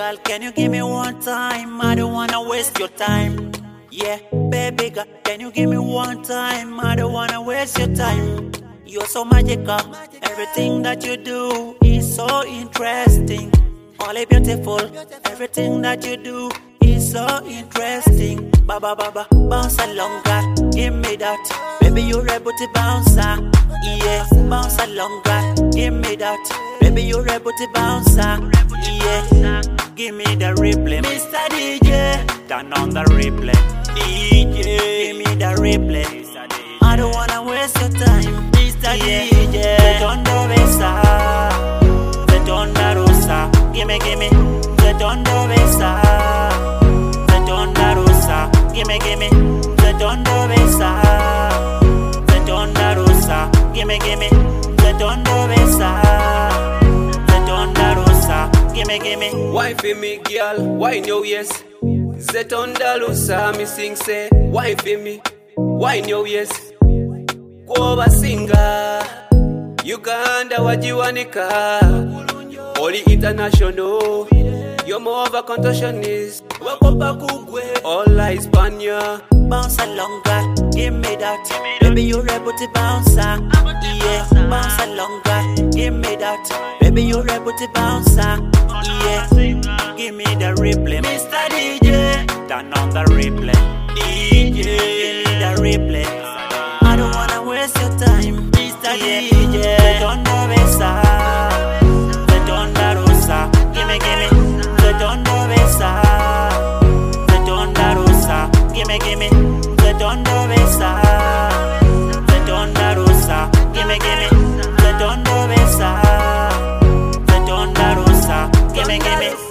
girl, can you give me one time? I don't wanna waste your time. Yeah, baby girl, can you give me one time? I don't wanna waste your time. You're so magical, everything that you do is so interesting. Only beautiful, everything that you do is so interesting. Baba baba, bounce along, girl, give me that. Baby, you're a booty bouncer. Yeah, bounce along, girl, give me that. Baby, you're a booty bouncer. Yeah, give me the replay, Mr. DJ. Turn on the replay, DJ. Give me the replay. I don't wanna waste your time, Mr. DJ. Zetondo besa, Zetonda rosa. Gimme, Zetondo besa, Zetonda rosa. Gimme, Zetondo besa, Zetonda rosa. Gimme, Zetondo besa, Zetonda rosa. Gimme. Why for me, girl? Why no yes? Zetonda rosa, me sing say. Why for me? Why no yes? Kuoba singa Uganda wajiwanika Oli international You're more of a contortionist Wakopa kugwe All Hispania. Bounce along, girl, give me that. Baby, you're a booty bouncer. Yeah, bounce along, girl, give me that. Baby, you're a booty bouncer. Yeah, give me the replay, Mr. DJ. Turn on the replay, DJ. Give me the replay. I don't wanna waste your time, Mr. DJ. Zetondo besa, Zetonda rosa. Gimme, Zetondo besa, Zetonda rosa. Gimme, Zetondo besa, Zetonda rosa. Gimme, Zetondo besa, Zetonda rosa. Gimme.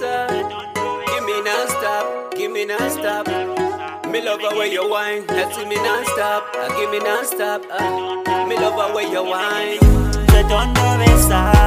Give me non-stop. Me love the way you whine, that's me non-stop. Give me non-stop. Me love the way you whine. Zetondo besa.